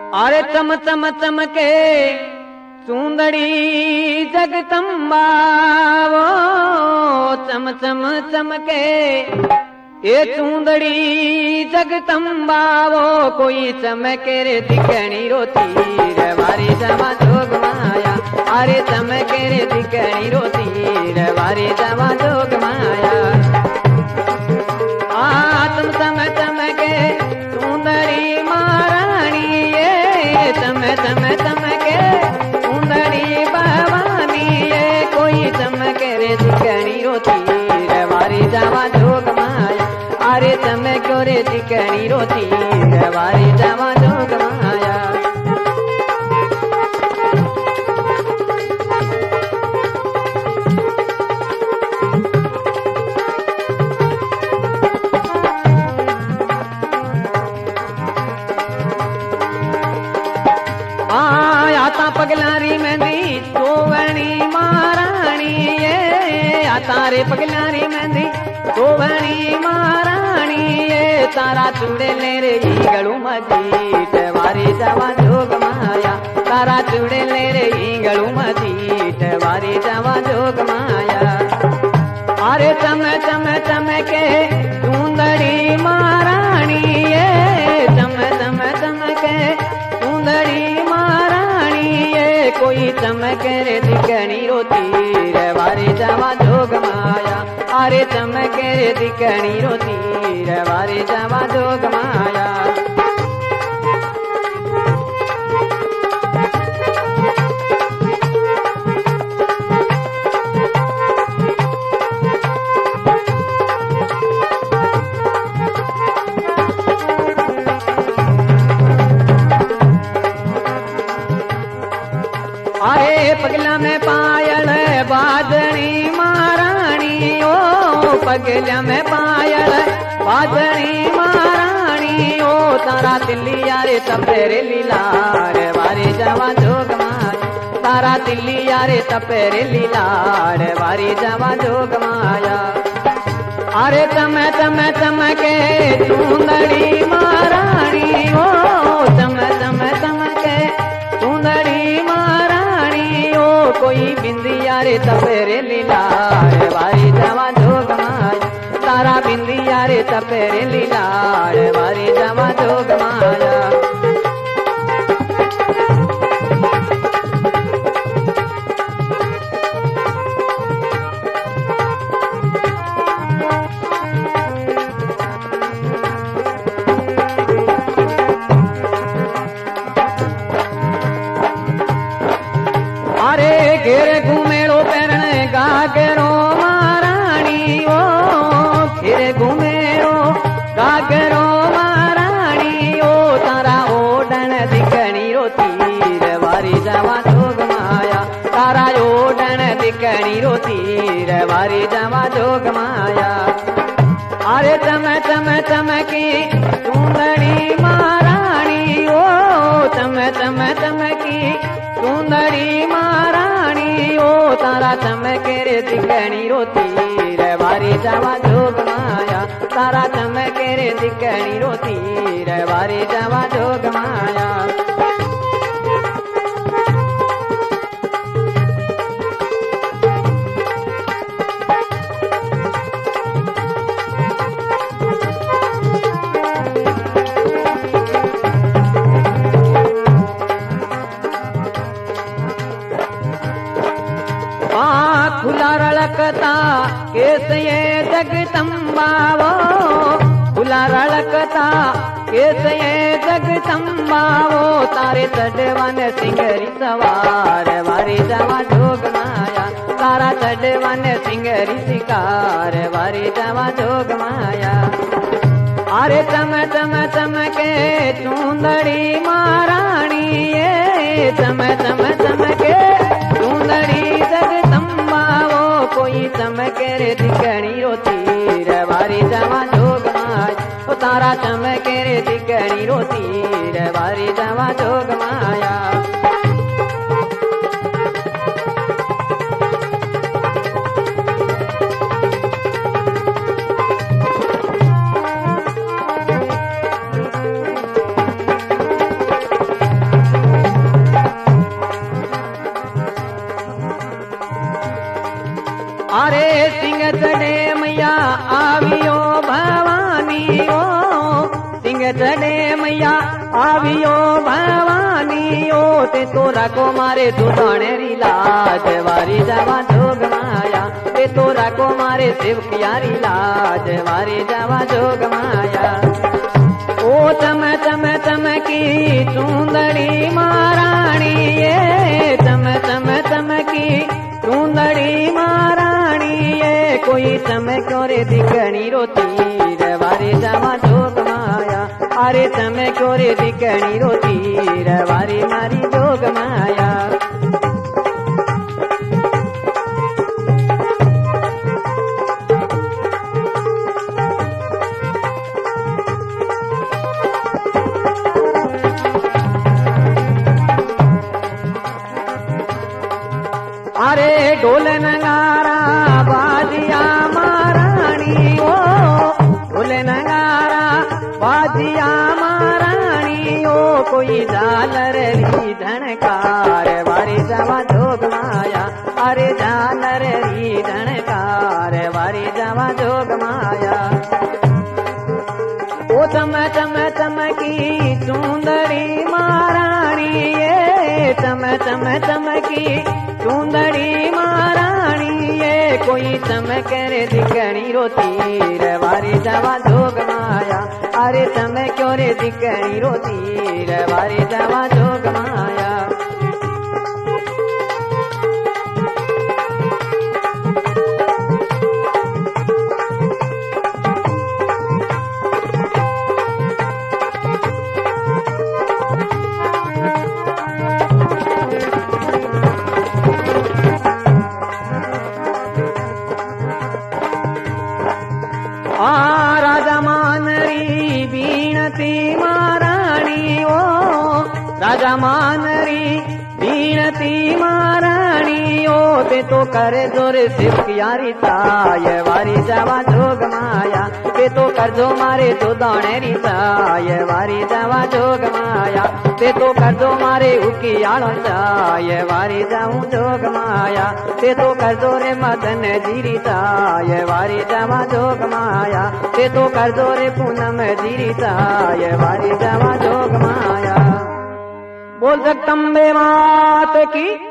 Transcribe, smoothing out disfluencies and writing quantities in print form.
अरे चम चम चमके सुंदरी जगदम्बा वो चम चम चमके ये सुंदरी जगदम्बा वो कोई चमके रे दिखणी रोती रे वारी जवा जोग माया। अरे चमके रे दिखणी रोती रे वारी जवा जोग माया। आत्म चम चमके सुंदरी महारानी ये चम चम चमके सुंदरी भवानी ये कोई चमके रे दिखणी रोती रे वारी जवा जोग माया। अरे चमक्यो रे दिखणी रोती रे वारी जवा जोग माया। आता पगलारी मेहंदी सोवणी महारानी ये आता रे पगलारी मेहंदी सोवणी महारानी ये तारा चूड़े ले रे ईगलू मजीट वारी जवा जोग माया। तारा चूड़े ले रे ईगलू मजीट वारी जवा जोग माया। अरे चम चम चमके सुंदरी महारानी ये चम चम चमके सुंदरी महारानी ये कोई चमके रे दिखणी रोती रे वारी जवा जोग माया। अरे चमके रे दिखणी रोती रे वारी जवा जोग माया। अरे पगला में पायल बाजनी महारानी ओ पगला में पायल बाजनी महारानी ओ तारा दिल्ली यारे तपेरे लीलार वारी जवा जोग माया। तारा दिल्ली यारे तपेरे लीलार वारी जवा जोग माया। अरे चम चम चमके सुंदरी महारानी ओ चम चम चमके सुंदरी महारानी ओ कोई बिंदिया रे तपेरे लीलार वारी जवा जोग माया। तारा बिंदिया रे तपेरे लीलार वारी जवा जोग माया। अरे घेरे घूमेड़ो पैरण गागरो महारानी ओ घेरे घूमेड़ो गागरो महारानी ओ तारा ओडन दिखणी रोती रे वारी जवा जोग माया। तारा ओडन दिखणी रोती रे वारी जवा जोग माया। अरे चम चम चमकी सुंदरी महारानी ओ चम चम चमकी सुंदरी महारानी ओ तारा चमके रे दिखणी रोती रे वारी जवा जोग माया। तारा चमके रे दिखणी रोती रे वारी जवा जोग माया। खुला रड़कता केस ये जगदम्बा वो खुला रड़कता केस ये जगदम्बा वो तारे चढ़वन सिंगरी सवार वारी जवा जोग माया। तारा चढ़वन सिंगरी शिकार वारी जवा जोग माया। अरे चम चम चमके सुंदरी महारानी ये चम चम चमके सुंदरी जगदम्बा वो कोई चमके रे दिखणी रोती रे वारी जवा जोग माया। ओ तारा चमके रे दिखणी रोती रे वारी जवा जोग माया। सिंह चढ़े मैया आवियो भवानी ओ सिंह चढ़े मैया आवियो भवानी ओ ते तोरा को मारे दुधाने री लाज वारी जावा जोग माया ते तोरा को मारे शिव प्यारी लाज वारी जावा जोग माया ओ चम चम चमकी सुंदरी महारानी ये चम चम चमकी सुंदरी महारानी ये कोई चमक्यो रे दिखणी रोती रे वारी जावा जोग माया अरे चमक्यो रे दिखणी रोती रे वारी मारी जोग माया अरे ढोल नगारा बाजिया महारानी ओ ढोल नगारा बाजिया महारानी ओ कोई झालर री धनकार वारी जावा जोग माया अरे झालर री धनकार वारी जावा जोग माया ओ चम चम चमकी सुंदरी महारानी ये चम चम चमकी सुंदरी महारानी ये कोई चमक रे दिखणी रोती रे वारी जावा जोग माया अरे चमक्यो रे दिखणी रोती रे वारी जावा जोग माया राजा मानरी बीणती महारानी ओ राजा मानरी बीणती महारानी ओ ते तो करे जोर शिव प्यारी ताय वारी जावा जोग माया ते तो कर जो मारे तो दाणे री ताय वारी जावा जोग माया ते तो कर जो मारे उकी आलो ताय वारी जाऊं जोग माया ते तो कर जो रे मदन जीरी ताय वारी जावा जोग माया ते तो कर जो रे पूनम जीरी ताय वारी जावा जोग माया बोल जगदम्बे मात की